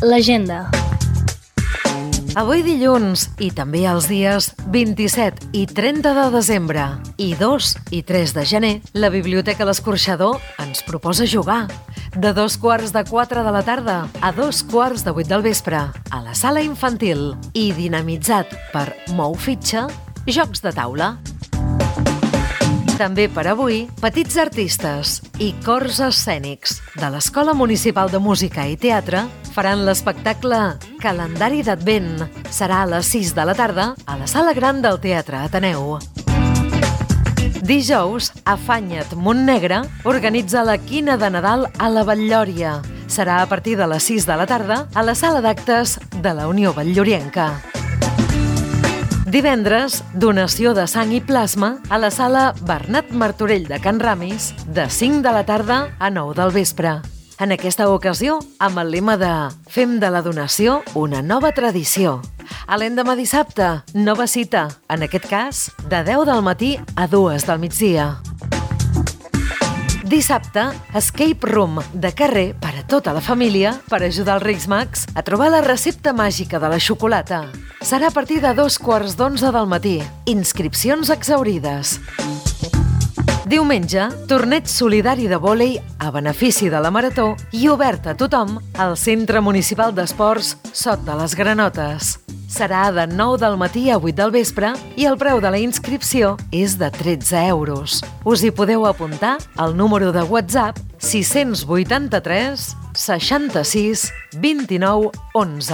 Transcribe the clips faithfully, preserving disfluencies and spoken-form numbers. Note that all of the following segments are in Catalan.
l'agenda. Avui dilluns, i també els dies vint-i-set i trenta de desembre, i dos i tres de gener, la Biblioteca L'Escorxador ens proposa jugar. De dos quarts de quatre de la tarda a dos quarts de vuit del vespre, a la sala infantil, i dinamitzat per Mou Fitxa, jocs de taula. També per avui, petits artistes i cors escènics de l'Escola Municipal de Música i Teatre faran l'espectacle Calendari d'Advent. Serà a les sis de la tarda a la Sala Gran del Teatre Ateneu. Dijous, Afanya't Montnegre organitza la Quina de Nadal a la Batllòria. Serà a partir de les sis de la tarda a la Sala d'Actes de la Unió Batllorienca. Divendres, donació de sang i plasma a la sala Bernat Martorell de Can Ramis de cinc de la tarda a nou del vespre. En aquesta ocasió, amb el lema de Fem de la donació una nova tradició. A l'endemà dissabte, nova cita, en aquest cas, de deu del matí a dues del migdia. Dissabte, escape room de carrer per a tota la família per ajudar els Reis Mags a trobar la recepta màgica de la xocolata. Serà a partir de dos quarts d'onze del matí. Inscripcions exhaurides. Diumenge, torneig solidari de vòlei a benefici de la Marató i obert a tothom al Centre Municipal d'Esports Sot de les Granotes. Serà de nou del matí a vuit del vespre i el preu de la inscripció és de tretze euros. Us hi podeu apuntar al número de WhatsApp sis vuit tres seixanta-sis vint-i-nou onze.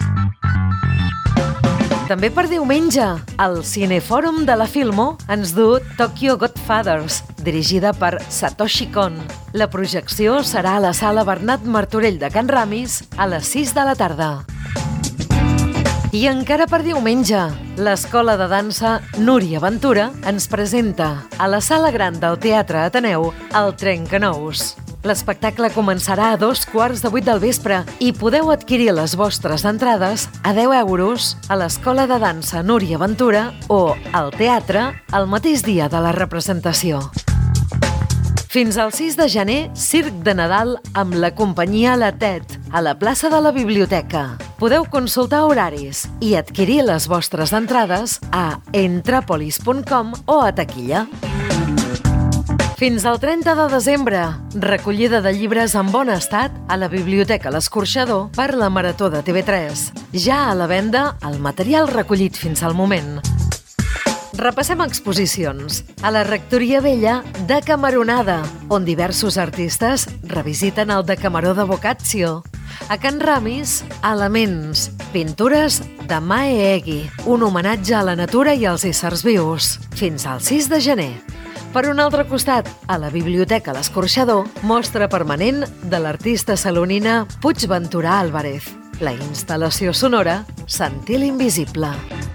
També per diumenge, el Cinefòrum de la Filmo ens du Tokyo Godfathers, dirigida per Satoshi Kon. La projecció serà a la sala Bernat Martorell de Can Ramis a les sis de la tarda. I encara per diumenge, l'Escola de Dansa Núria Ventura ens presenta a la Sala Gran del Teatre Ateneu el Trencanous. L'espectacle començarà a dos quarts de vuit del vespre i podeu adquirir les vostres entrades a deu euros a l'Escola de Dansa Núria Ventura o al teatre el mateix dia de la representació. Fins al sis de gener, Circ de Nadal amb la companyia La Tet, a la plaça de la Biblioteca. Podeu consultar horaris i adquirir les vostres entrades a entrapolis punt com o a taquilla. Fins al trenta de desembre, recollida de llibres en bon estat a la Biblioteca L'Escorxador per la Marató de T V tres. Ja a la venda el material recollit fins al moment. Repassem exposicions a la Rectoria Vella de Camaronada, on diversos artistes revisiten el Decameró de Boccaccio. A Can Ramis, Elements, pintures de Mae Egui, un homenatge a la natura i als éssers vius, fins al sis de gener. Per un altre costat, a la Biblioteca L'Escorxador, mostra permanent de l'artista salonina Puigventurà Álvarez. La instal·lació sonora Sentir l'Invisible.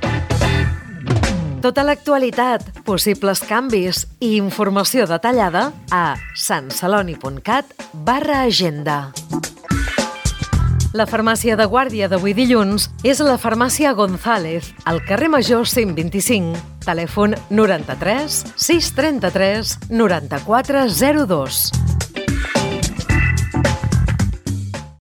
Tota l'actualitat, possibles canvis i informació detallada a santceloni.cat barra agenda. La farmàcia de guàrdia d'avui dilluns és la farmàcia González, al carrer Major cent vint-i-cinc, telèfon noranta-tres sis trenta-tres noranta-quatre zero dos.